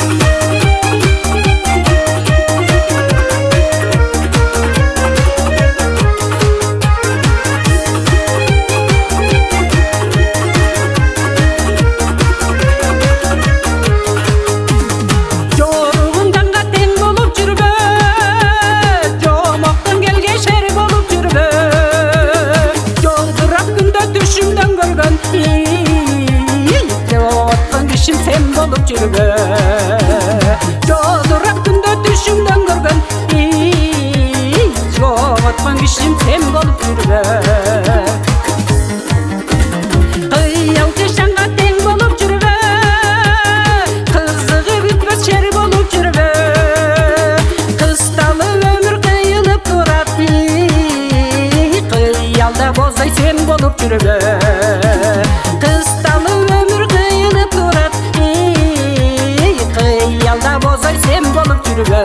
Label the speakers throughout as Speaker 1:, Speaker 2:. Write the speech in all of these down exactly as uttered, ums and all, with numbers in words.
Speaker 1: жүрбө жолдурак күндө түшүмдөн көргөн жоготкон кишим сен болуп жүрбө кыял жашанга тең болуп жүрбө кызыгып бүтпөс шер болуп жүрбө кысталып өмүр кыйылып турат кыялда бозой сен болуп жүрбө sen bolup жүрбө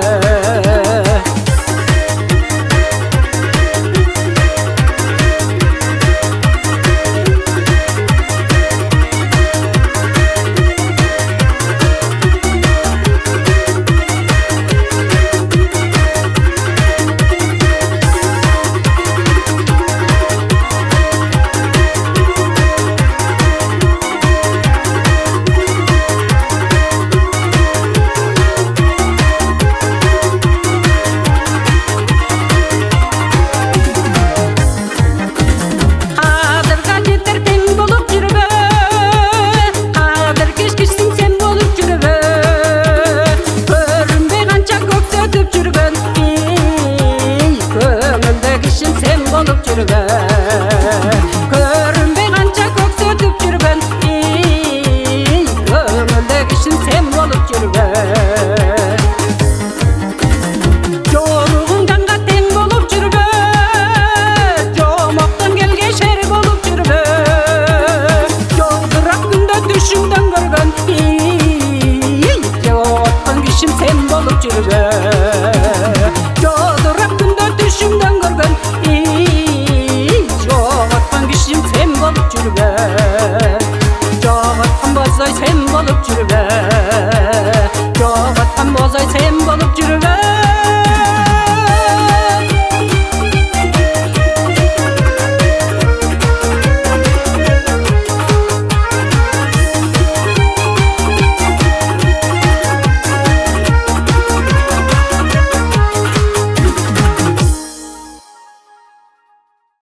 Speaker 1: көрүнбөй канча көксөтүп жүргөн көңүлдө кишим сен болуп жүрбө жолугуңганга тең болуп жүрбө жомоктон келген шер болуп жүрбө жолдурак күндө түшүмдөн көргөн жоготкон кишим сен болуп жүрбө жолдурак күндө түшүмдөн көргөн sen bolup жүрбө